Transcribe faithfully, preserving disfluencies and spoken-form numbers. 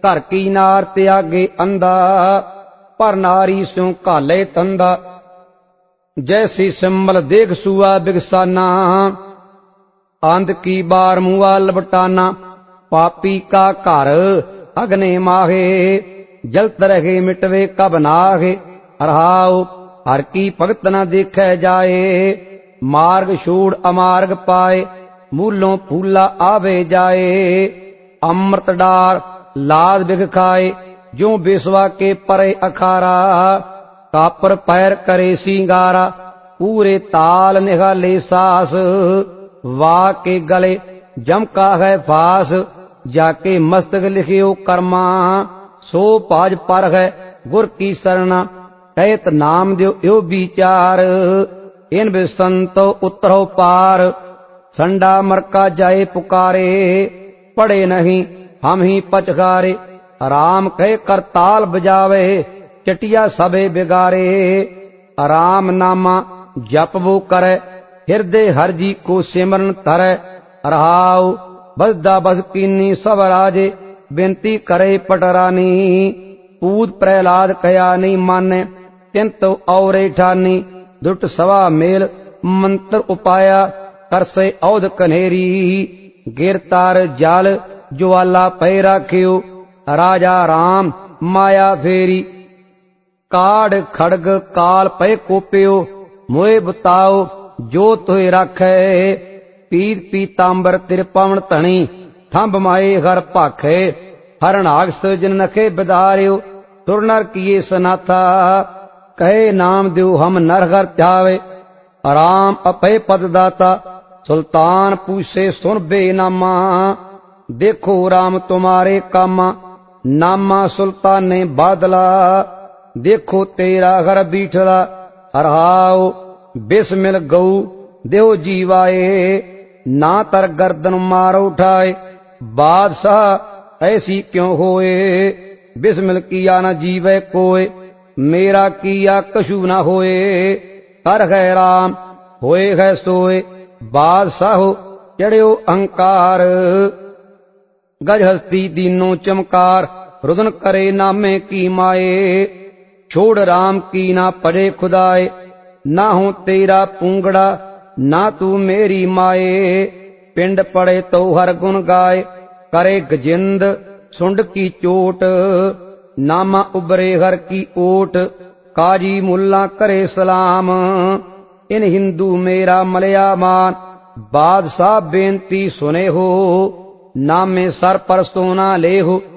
घर की नार त्यागे अंधा, पर नारी स्यों काले तंदा। जैसी सिम्बल देख सुआ बिगसाना, आंध की बार मुआ लपटाना। पापी का घर अग्ने माहे, जलत रहे मिटवे कब नाहे। रहाओ हर की भगत न देखे जाए, मार्ग छोड़ अमार्ग पाए। मूलों फूला आवे जाए, अमृत डार लाद बिग खाए। जो बेसवा के परे अखारा, कापर पैर करे सिंगारा। पूरे ताल निगाले सास, वाह के गले जमका है फास। जाके मस्तक लिखियो कर्मा, सो पाज पर है गुर की शरणा। कहत नाम दियो यो विचार, इन बिसंतो उतरो पार। संडा मरका जाए पुकारे, पड़े नहीं हम ही पचकारे। राम कहे करताल बजावे, चटिया सबे बिगारे। राम नामा जप वो करे, हृदय हर जी को सिमरन धरे। रहाओ बसदा बस कीनी सब राजे, बेनती करे पटरानी। पूत प्रहलाद कया नहीं माने, तिंतो और ठानी। दुट सवा मेल मंत्र उपाया, कर से औध कन्हेरी। गिरतार जाल ज्वाला पै राखियो, राजा राम माया फेरी। काड़ खड़ग काल पै कोपियो, मोए बताओ जो तोय राखे। पीत पीतांबर तिरपवन धनी, थंब माए घर भाखे। हरनाग सृजन नखे बिदारियो, तुर नर किए सनाथा। कहे नाम दियो हम नर घर ध्यावे, राम अपय पद दाता। सुल्तान पूछे सुन बेनामा, देखो राम तुम्हारे कामा। नामा सुल्तान ने बादला, देखो तेरा घर बीठला। हरहाओ बिस्मिल गऊ देव जीवाए, ना तर गर्दन मारो उठाए। बादशाह ऐसी क्यों होए, बिस्मिल किया न जीवे कोय। मेरा किया कछु न होए, कर है राम होए है सोए। बादशाह चढ़्यो अहंकार, गज हस्ती दीनों चमकार। रुदन करे नामे की माए, छोड़ राम की ना पड़े खुदाए। ना हो तेरा पूंगड़ा ना तू मेरी माए, पिंड पड़े तो हर गुण गाए। करे गजिंद सुंड की चोट, नामा उबरे हर की ओट। काजी मुल्ला करे सलाम, इन हिंदू मेरा मलया मान। बादशाह बेनती सुने हो, नामे सर पर सोना ले हो।